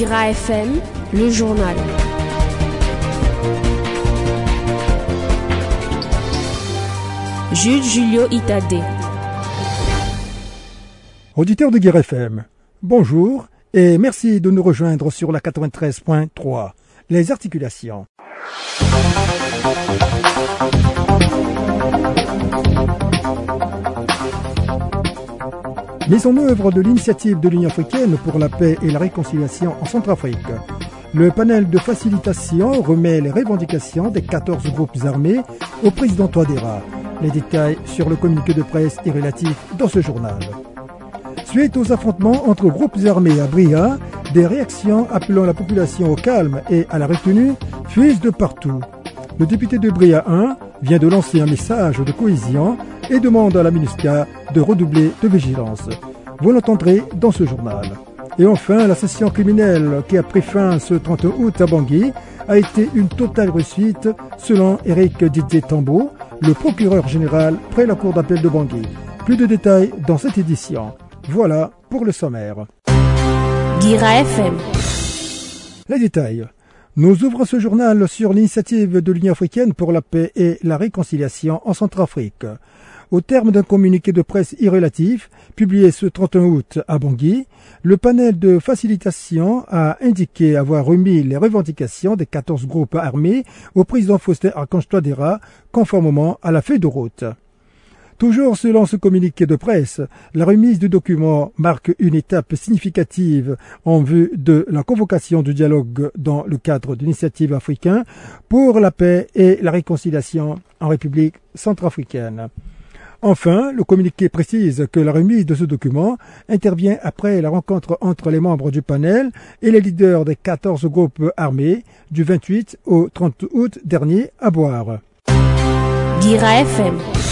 Guira FM, le journal. Jules Julio Itadé. Auditeurs de Guira FM, bonjour et merci de nous rejoindre sur la 93.3. Les articulations. Mise en œuvre de l'initiative de l'Union africaine pour la paix et la réconciliation en Centrafrique. Le panel de facilitation remet les revendications des 14 groupes armés au président Touadéra. Les détails sur le communiqué de presse est relatif dans ce journal. Suite aux affrontements entre groupes armés à Bria, des réactions appelant la population au calme et à la retenue fuisent de partout. Le député de Bria 1 vient de lancer un message de cohésion et demande à la MINUSCA de redoubler de vigilance. Vous l'entendrez dans ce journal. Et enfin, la session criminelle qui a pris fin ce 31 août à Bangui a été une totale réussite selon Eric Didier Tambo, le procureur général près la cour d'appel de Bangui. Plus de détails dans cette édition. Voilà pour le sommaire. Guira FM. Les détails. Nous ouvrons ce journal sur l'initiative de l'Union africaine pour la paix et la réconciliation en Centrafrique. Au terme d'un communiqué de presse irrélatif, publié ce 31 août à Bangui, le panel de facilitation a indiqué avoir remis les revendications des 14 groupes armés au président Faustin Archange Touadéra, conformément à la feuille de route. Toujours selon ce communiqué de presse, la remise du document marque une étape significative en vue de la convocation du dialogue dans le cadre de l'initiative africaine pour la paix et la réconciliation en République centrafricaine. Enfin, le communiqué précise que la remise de ce document intervient après la rencontre entre les membres du panel et les leaders des 14 groupes armés du 28 au 30 août dernier à Boire. Guira FM.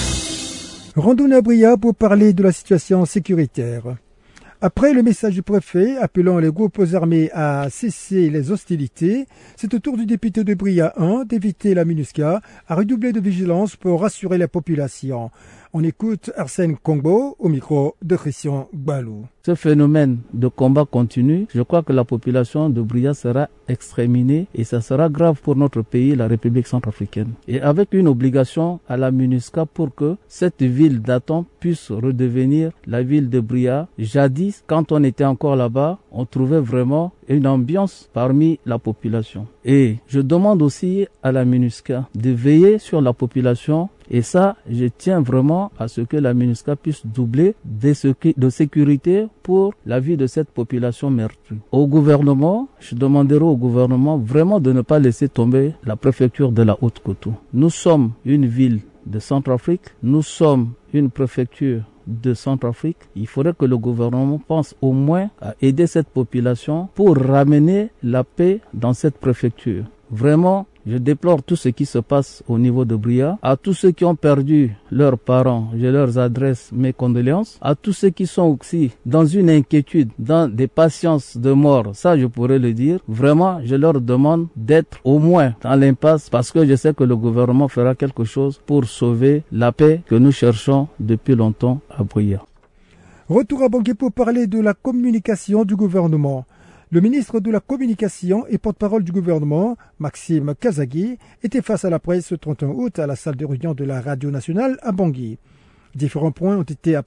Rendons à Bria pour parler de la situation sécuritaire. Après le message du préfet appelant les groupes armés à cesser les hostilités, c'est au tour du député de Bria 1 d'éviter la MINUSCA à redoubler de vigilance pour rassurer la population. On écoute Arsène Kongbo au micro de Christian Gbalou. Ce phénomène de combat continu, je crois que la population de Bria sera exterminée et ça sera grave pour notre pays, la République centrafricaine. Et avec une obligation à la MINUSCA pour que cette ville d'Aton puisse redevenir la ville de Bria. Jadis, quand on était encore là-bas, on trouvait vraiment une ambiance parmi la population. Et je demande aussi à la MINUSCA de veiller sur la population. Et ça, je tiens vraiment à ce que la MINUSCA puisse doubler de sécurité pour la vie de cette population meurtrie. Au gouvernement, je demanderai au gouvernement vraiment de ne pas laisser tomber la préfecture de la Haute-Kotou. Nous sommes une ville de Centrafrique, nous sommes une préfecture de Centrafrique. Il faudrait que le gouvernement pense au moins à aider cette population pour ramener la paix dans cette préfecture. Vraiment, je déplore tout ce qui se passe au niveau de Bria. À tous ceux qui ont perdu leurs parents, je leur adresse mes condoléances. À tous ceux qui sont aussi dans une inquiétude, dans des patiences de mort, ça je pourrais le dire. Vraiment, je leur demande d'être au moins dans l'impasse parce que je sais que le gouvernement fera quelque chose pour sauver la paix que nous cherchons depuis longtemps à Bria. Retour à Bangui pour parler de la communication du gouvernement. Le ministre de la Communication et porte-parole du gouvernement, Maxime Kazagui, était face à la presse ce 31 août à la salle de réunion de la Radio nationale à Bangui. Différents points ont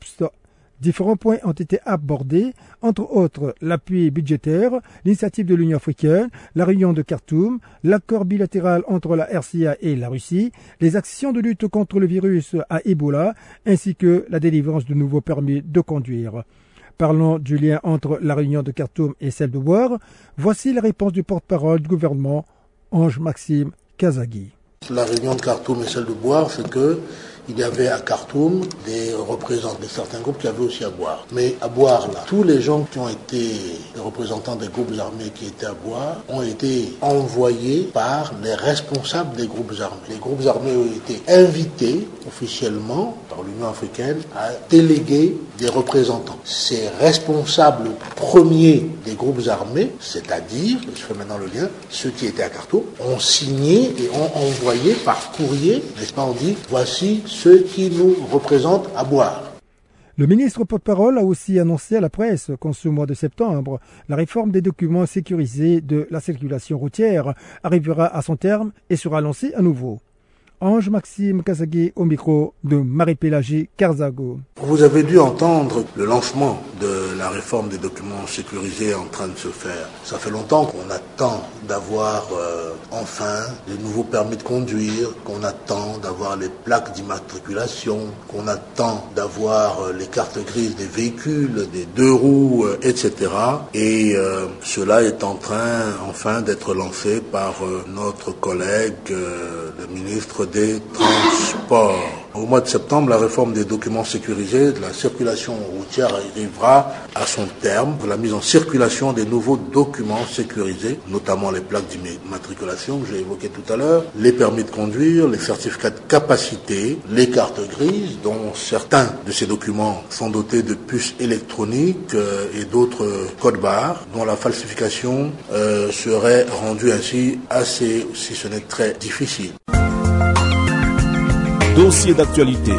été abordés, entre autres l'appui budgétaire, l'initiative de l'Union africaine, la réunion de Khartoum, l'accord bilatéral entre la RCA et la Russie, les actions de lutte contre le virus à Ebola, ainsi que la délivrance de nouveaux permis de conduire. Parlons du lien entre la réunion de Khartoum et celle de Boire. Voici la réponse du porte-parole du gouvernement, Ange Maxime Kazagui. La réunion de Khartoum et celle de Boire, c'est que il y avait à Khartoum des représentants de certains groupes qui avaient aussi à Boire. Mais à Boire, là, tous les gens qui ont été des représentants des groupes armés qui étaient à Boire ont été envoyés par les responsables des groupes armés. Les groupes armés ont été invités officiellement par l'Union africaine à déléguer des représentants. Ces responsables premiers des groupes armés, c'est-à-dire, je fais maintenant le lien, ceux qui étaient à Khartoum, ont signé et ont envoyé par courrier, n'est-ce pas, on dit, voici ceux qui nous représentent à Boire. Le ministre porte-parole a aussi annoncé à la presse qu'en ce mois de septembre, la réforme des documents sécurisés de la circulation routière arrivera à son terme et sera lancée à nouveau. Ange-Maxime Kazagui au micro de Marie-Pélagie Carzago. Vous avez dû entendre le lancement de la réforme des documents sécurisés en train de se faire. Ça fait longtemps qu'on attend d'avoir enfin les nouveaux permis de conduire, qu'on attend d'avoir les plaques d'immatriculation, qu'on attend d'avoir les cartes grises des véhicules, des 2 roues, etc. Et cela est en train enfin d'être lancé par notre collègue, le ministre des Transports. Au mois de septembre, la réforme des documents sécurisés de la circulation routière arrivera à son terme. La mise en circulation des nouveaux documents sécurisés, notamment les plaques d'immatriculation que j'ai évoquées tout à l'heure, les permis de conduire, les certificats de capacité, les cartes grises, dont certains de ces documents sont dotés de puces électroniques et d'autres codes barres, dont la falsification serait rendue ainsi assez, si ce n'est très difficile. Dossier d'actualité.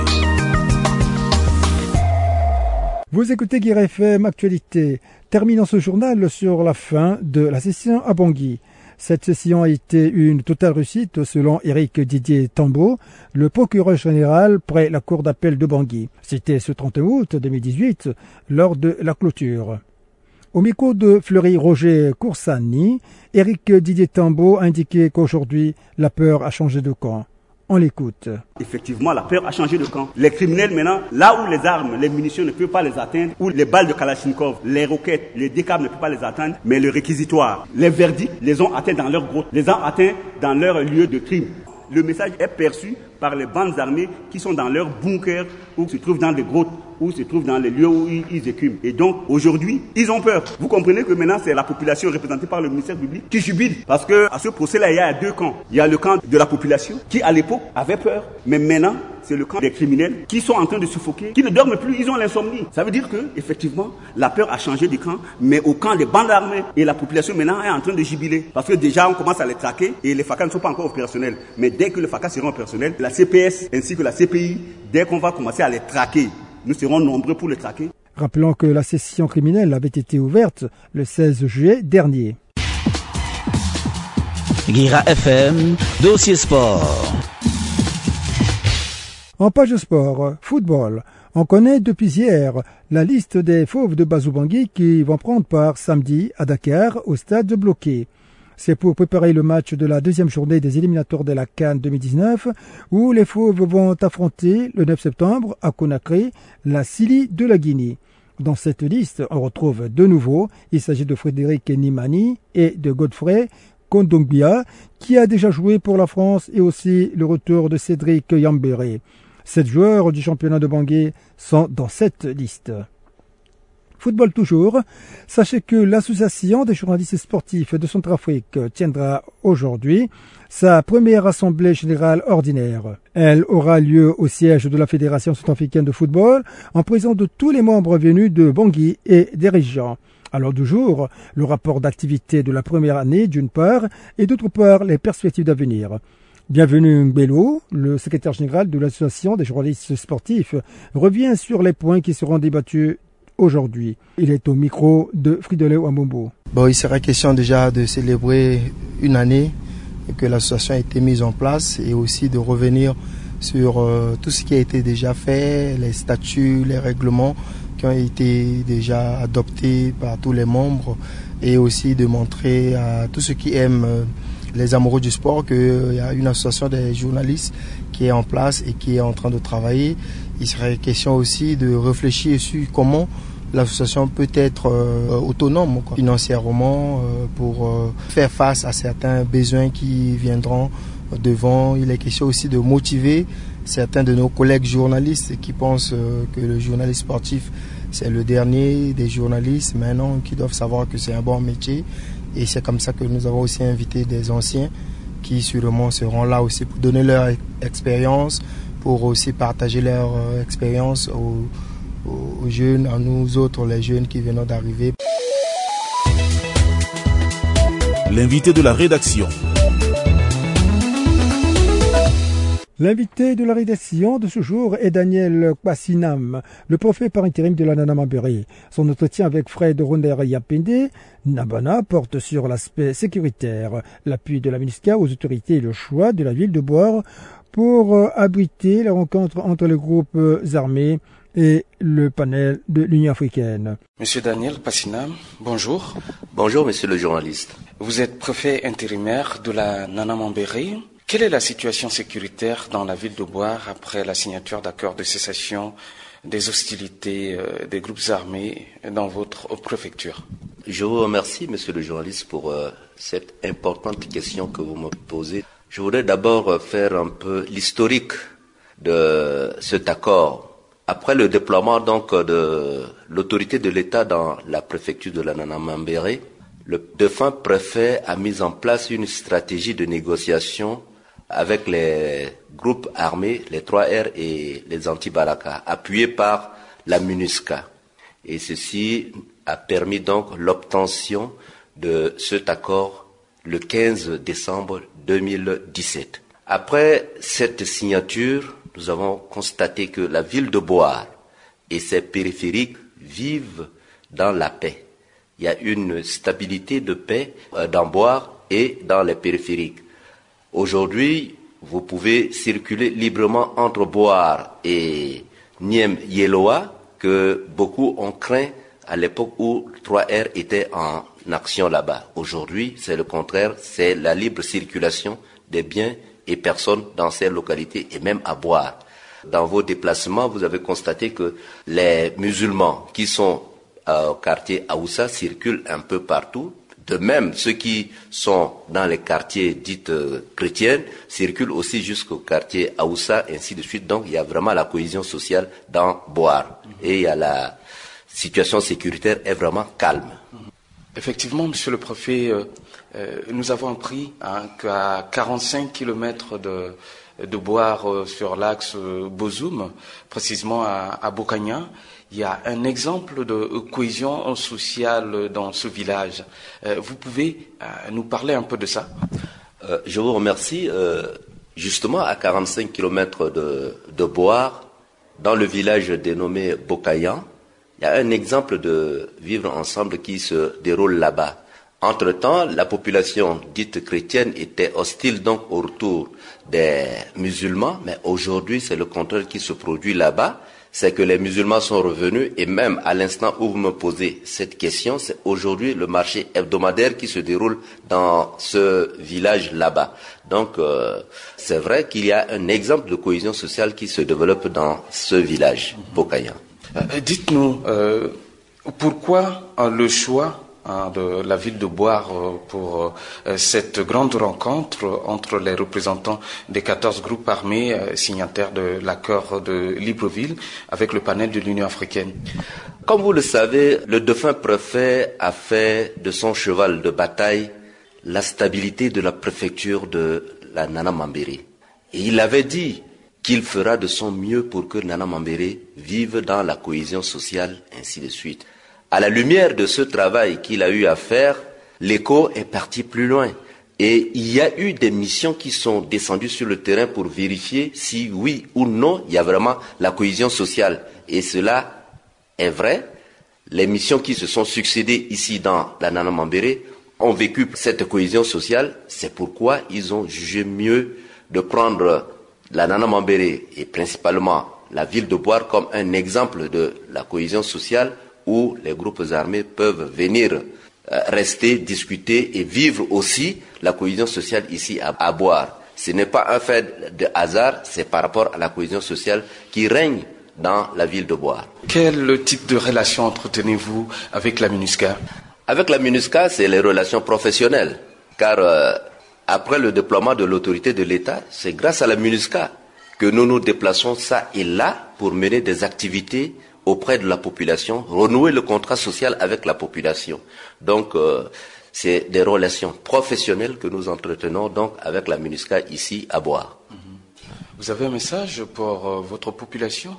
Vous écoutez Guir FM Actualité. Terminons ce journal sur la fin de la session à Bangui. Cette session a été une totale réussite selon Éric Didier Tambo, le procureur général près la cour d'appel de Bangui. C'était ce 31 août 2018 lors de la clôture. Au micro de Fleury Roger Coursani, Éric Didier Tambo a indiqué qu'aujourd'hui la peur a changé de camp. On l'écoute. Effectivement, la peur a changé de camp. Les criminels maintenant, là où les armes, les munitions ne peuvent pas les atteindre, où les balles de Kalachnikov, les roquettes, les décabs ne peuvent pas les atteindre, mais le réquisitoire, les verdicts les ont atteints dans leur grotte, les ont atteints dans leur lieu de crime. Le message est perçu par les bandes armées qui sont dans leurs bunkers ou se trouvent dans des grottes ou se trouvent dans les lieux où ils écument. Et donc, aujourd'hui, ils ont peur. Vous comprenez que maintenant, c'est la population représentée par le ministère public qui jubile. Parce que à ce procès-là, il y a 2 camps. Il y a le camp de la population qui, à l'époque, avait peur. Mais maintenant, c'est le camp des criminels qui sont en train de suffoquer, qui ne dorment plus, ils ont l'insomnie. Ça veut dire que, effectivement, la peur a changé de camp, mais au camp des bandes armées. Et la population maintenant est en train de jubiler. Parce que déjà, on commence à les traquer et les FACA ne sont pas encore opérationnels. Mais dès que les FACA seront opérationnels, la CPS ainsi que la CPI, dès qu'on va commencer à les traquer, nous serons nombreux pour les traquer. Rappelons que la session criminelle avait été ouverte le 16 juillet dernier. Guira FM, dossier sport. En page sport, football, on connaît depuis hier la liste des fauves de Bazou-Bangui qui vont prendre part samedi à Dakar au stade bloqué. C'est pour préparer le match de la 2e journée des éliminatoires de la CAN 2019 où les fauves vont affronter le 9 septembre à Conakry la Sili de la Guinée. Dans cette liste, on retrouve de nouveau, il s'agit de Frédéric Nimani et de Godfrey Kondongbia qui a déjà joué pour la France et aussi le retour de Cédric Yambéré. 7 joueurs du championnat de Bangui sont dans cette liste. Football toujours, sachez que l'association des journalistes sportifs de Centrafrique tiendra aujourd'hui sa première assemblée générale ordinaire. Elle aura lieu au siège de la Fédération centrafricaine de football en présence de tous les membres venus de Bangui et des régions. À l'ordre du jour, le rapport d'activité de la première année d'une part et d'autre part les perspectives d'avenir. Bienvenue Ngbelo, le secrétaire général de l'association des journalistes sportifs, revient sur les points qui seront débattus aujourd'hui. Il est au micro de Fridolin Wambombo. Il sera question déjà de célébrer une année que l'association a été mise en place et aussi de revenir sur tout ce qui a été déjà fait, les statuts, les règlements qui ont été déjà adoptés par tous les membres et aussi de montrer à tous ceux qui aiment les amoureux du sport qu'il y a une association des journalistes qui est en place et qui est en train de travailler. Il serait question aussi de réfléchir sur comment l'association peut être autonome financièrement pour faire face à certains besoins qui viendront devant. Il est question aussi de motiver certains de nos collègues journalistes qui pensent que le journaliste sportif c'est le dernier des journalistes maintenant, qui doivent savoir que c'est un bon métier. Et c'est comme ça que nous avons aussi invité des anciens qui sûrement seront là aussi pour donner leur expérience, pour aussi partager leur expérience aux jeunes, à nous autres, les jeunes qui viennent d'arriver. L'invité de la rédaction. L'invité de la rédaction de ce jour est Daniel Kwassinam, le préfet par intérim de la Nana Mambéré. Son entretien avec Fred Ronder Yapende Nabana porte sur l'aspect sécuritaire, l'appui de la MINUSCA aux autorités et le choix de la ville de Boar pour abriter la rencontre entre les groupes armés et le panel de l'Union africaine. Monsieur Daniel Kwassinam, bonjour. Bonjour, monsieur le journaliste. Vous êtes préfet intérimaire de la Nana Mambéré. Quelle est la situation sécuritaire dans la ville de Boar après la signature d'accords de cessation des hostilités des groupes armés dans votre préfecture? Je vous remercie, monsieur le journaliste, pour cette importante question que vous me posez. Je voudrais d'abord faire un peu l'historique de cet accord. Après le déploiement donc de l'autorité de l'État dans la préfecture de la Nana Mambéré, le défunt préfet a mis en place une stratégie de négociation avec les groupes armés, les 3R et les anti-Balaka, appuyés par la MINUSCA. Et ceci a permis donc l'obtention de cet accord le 15 décembre 2017. Après cette signature, nous avons constaté que la ville de Boar et ses périphériques vivent dans la paix. Il y a une stabilité de paix dans Boar et dans les périphériques. Aujourd'hui, vous pouvez circuler librement entre Boar et Niem Yeloa, que beaucoup ont craint à l'époque où 3R était en action là-bas. Aujourd'hui, c'est le contraire, c'est la libre circulation des biens et personnes dans ces localités et même à Boar. Dans vos déplacements, vous avez constaté que les musulmans qui sont au quartier Aoussa circulent un peu partout. De même, ceux qui sont dans les quartiers dits chrétiens circulent aussi jusqu'au quartier Aoussa, ainsi de suite. Donc, il y a vraiment la cohésion sociale dans Boar. Et la situation sécuritaire est vraiment calme. Effectivement, monsieur le préfet, nous avons appris qu'à 45 km de Boar sur l'axe Bozoum, précisément à Bokagna, il y a un exemple de cohésion sociale dans ce village. Vous pouvez nous parler un peu de ça? Je vous remercie. Justement, à 45 km de Boar, dans le village dénommé Bokagna, il y a un exemple de vivre ensemble qui se déroule là-bas. Entre-temps, la population dite chrétienne était hostile donc au retour des musulmans, mais aujourd'hui, c'est le contraire qui se produit là-bas. C'est que les musulmans sont revenus et même à l'instant où vous me posez cette question, c'est aujourd'hui le marché hebdomadaire qui se déroule dans ce village là-bas. Donc, c'est vrai qu'il y a un exemple de cohésion sociale qui se développe dans ce village, Bokagna. Dites-nous, pourquoi le choix de la ville de Boar pour cette grande rencontre entre les représentants des 14 groupes armés signataires de l'accord de Libreville avec le panel de l'Union africaine? Comme vous le savez, le défunt préfet a fait de son cheval de bataille la stabilité de la préfecture de la Nana Mambéré. Et il avait dit qu'il fera de son mieux pour que Nana Mambéré vive dans la cohésion sociale, ainsi de suite. À la lumière de ce travail qu'il a eu à faire, l'écho est parti plus loin. Et il y a eu des missions qui sont descendues sur le terrain pour vérifier si oui ou non il y a vraiment la cohésion sociale. Et cela est vrai. Les missions qui se sont succédées ici dans la Nana Mambéré ont vécu cette cohésion sociale. C'est pourquoi ils ont jugé mieux de prendre la Nana Mambéré et principalement la ville de Boar comme un exemple de la cohésion sociale où les groupes armés peuvent venir rester, discuter et vivre aussi la cohésion sociale ici à Boar. Ce n'est pas un fait de hasard, c'est par rapport à la cohésion sociale qui règne dans la ville de Boar. Quel type de relation entretenez-vous avec la MINUSCA? Avec la MINUSCA, c'est les relations professionnelles, car après le déploiement de l'autorité de l'État, c'est grâce à la MINUSCA que nous nous déplaçons ça et là pour mener des activités auprès de la population, renouer le contrat social avec la population. Donc, c'est des relations professionnelles que nous entretenons donc avec la MINUSCA ici à Boar. Vous avez un message pour votre population?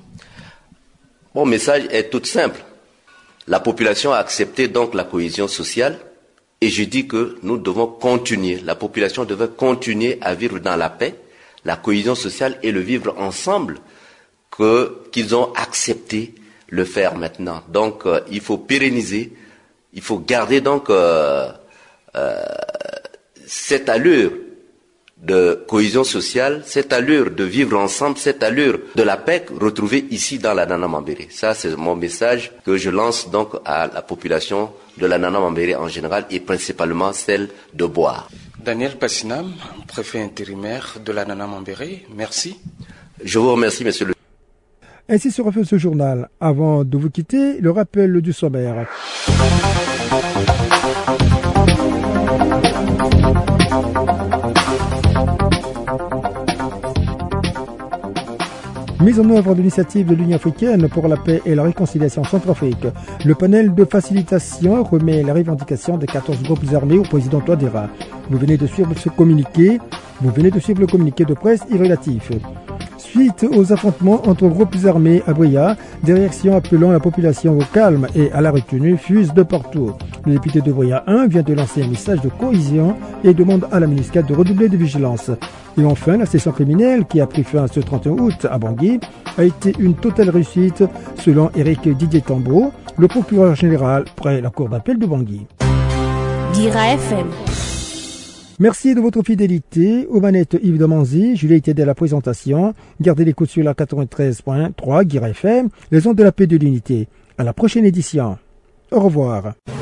Mon message est tout simple. La population a accepté donc la cohésion sociale et je dis que nous devons continuer. La population devait continuer à vivre dans la paix, la cohésion sociale et le vivre ensemble qu'ils ont accepté le faire maintenant. Donc, il faut pérenniser, il faut garder donc cette allure de cohésion sociale, cette allure de vivre ensemble, cette allure de la paix retrouvée ici dans la Nana Mambéré. Ça, c'est mon message que je lance donc à la population de la Nana Mambéré en général et principalement celle de Boar. Daniel Passinam, préfet intérimaire de la Nana Mambéré, merci. Je vous remercie, monsieur le... Ainsi se refait ce journal. Avant de vous quitter, le rappel du sommaire. Mise en œuvre de l'initiative de l'Union africaine pour la paix et la réconciliation Centrafrique. Le panel de facilitation remet les revendications des 14 groupes armés au président Touadéra. Vous venez de suivre le communiqué de presse irrélatif. Suite aux affrontements entre groupes armés à Bria, des réactions appelant la population au calme et à la retenue fusent de partout. Le député de Bria 1 vient de lancer un message de cohésion et demande à la MINUSCA de redoubler de vigilance. Et enfin, la session criminelle qui a pris fin ce 31 août à Bangui a été une totale réussite selon Éric Didier Tambo, le procureur général près la cour d'appel de Bangui. Guira FM. Merci de votre fidélité. Aux manettes Yves Damanzi, Julie était à la présentation. Gardez l'écoute sur la 93.3 Guira FM, les ondes de la paix et de l'unité. À la prochaine édition. Au revoir.